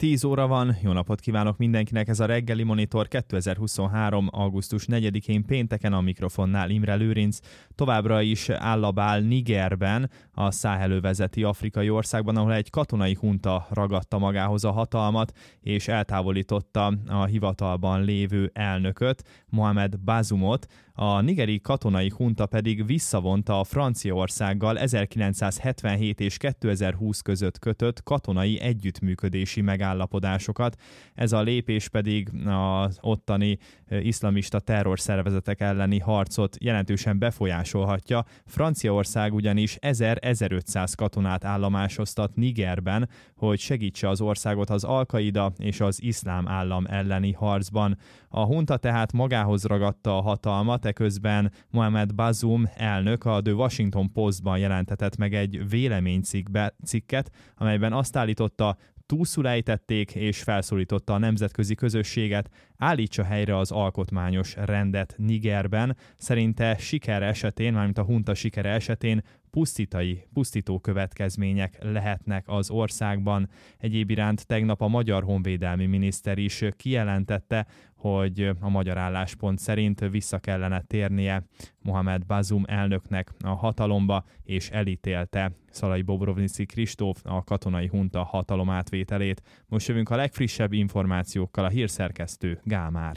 10 óra van, jó napot kívánok mindenkinek, ez a Reggeli Monitor 2023. augusztus 4-én pénteken, a mikrofonnál Imre Lőrinc. Továbbra is állabál Nigerben, a Száhel-övezeti afrikai országban, ahol egy katonai hunta ragadta magához a hatalmat, és eltávolította a hivatalban lévő elnököt, Mohamed Bazoumot. A nigeri katonai hunta pedig visszavonta a Franciaországgal 1977 és 2020 között kötött katonai együttműködési megállapodásokat. Ez a lépés pedig az ottani iszlamista terrorszervezetek elleni harcot jelentősen befolyásolhatja. Franciaország ugyanis 1000-1500 katonát állomásoztat Nigerben, hogy segítse az országot az Al-Qaida és az iszlám állam elleni harcban. A hunta tehát magához ragadta a hatalmat, eközben Mohamed Bazoum elnök a The Washington Postban jelentetett meg egy véleménycikket, amelyben azt állította, túlszul ejtették és felszólította a nemzetközi közösséget, állítsa helyre az alkotmányos rendet Nigerben. Szerinte sikere esetén, mármint a hunta sikere esetén pusztító következmények lehetnek az országban. Egyéb iránt tegnap a magyar honvédelmi miniszter is kijelentette, hogy a magyar álláspont szerint vissza kellene térnie Mohamed Bazoum elnöknek a hatalomba, és elítélte Szalai Bobrovnici Kristóf a katonai hunta hatalomátvételét. Most jövünk a legfrissebb információkkal, a hírszerkesztő Gál Márk.